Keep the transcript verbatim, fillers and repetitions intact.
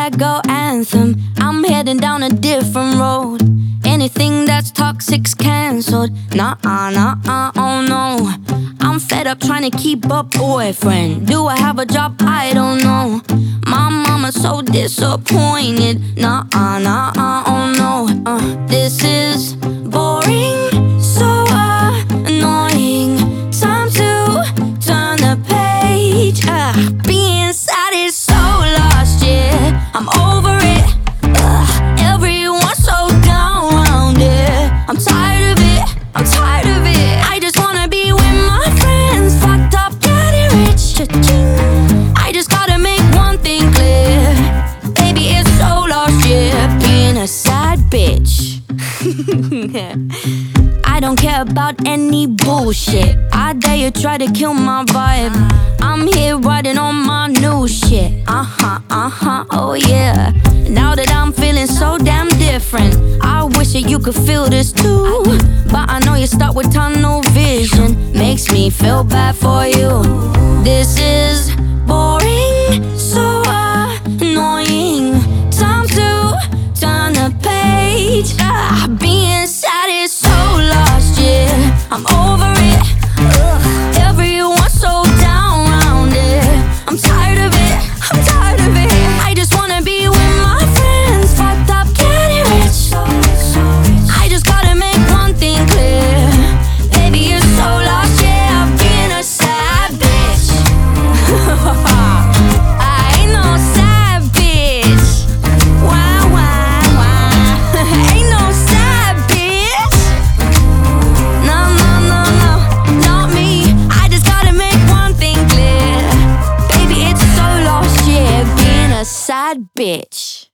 let go anthem. I'm heading down a different road. Anything that's toxic's cancelled. Nah-uh, nah-uh, oh no. I'm fed up trying to keep a boyfriend. Do I have a job? I don't know. My mama's so disappointed. Nah-uh, nah-uh, oh no. uh, This is boring, so annoying. Time to turn the page. uh, Being sad is so lost, yeah. I'm over it. Ugh, everyone's so down around it. I'm tired of it, I'm tired of it. I just wanna be with my friends, fucked up, getting rich. Cha-ching. I just gotta make one thing clear. Baby, it's so lost, yeah. Being a sad bitch. I don't care about any bullshit. I dare you try to kill my vibe. I'm here writing on my new shit. Uh-huh, uh-huh, oh yeah. Now that I'm feeling so damn different, I wish that you could feel this too. But I know you start with tunnel vision. Makes me feel bad for you. This is boring, so annoying. Time to turn the page. ah, Being sad is so lost, yeah. I'm over it. Ugh, everyone's so down around it. I'm tired of it, I'm tired of it. I just wanna be with my friends, fucked up, getting rich. I just gotta make one thing clear. Baby, you're so lost, yeah. Being a sad bitch. I ain't no sad bitch. Wow, wow, wow. Ain't no sad bitch. No, no, no, no, not me. I just gotta make one thing clear. Baby, it's so lost, yeah. Being a sad bitch.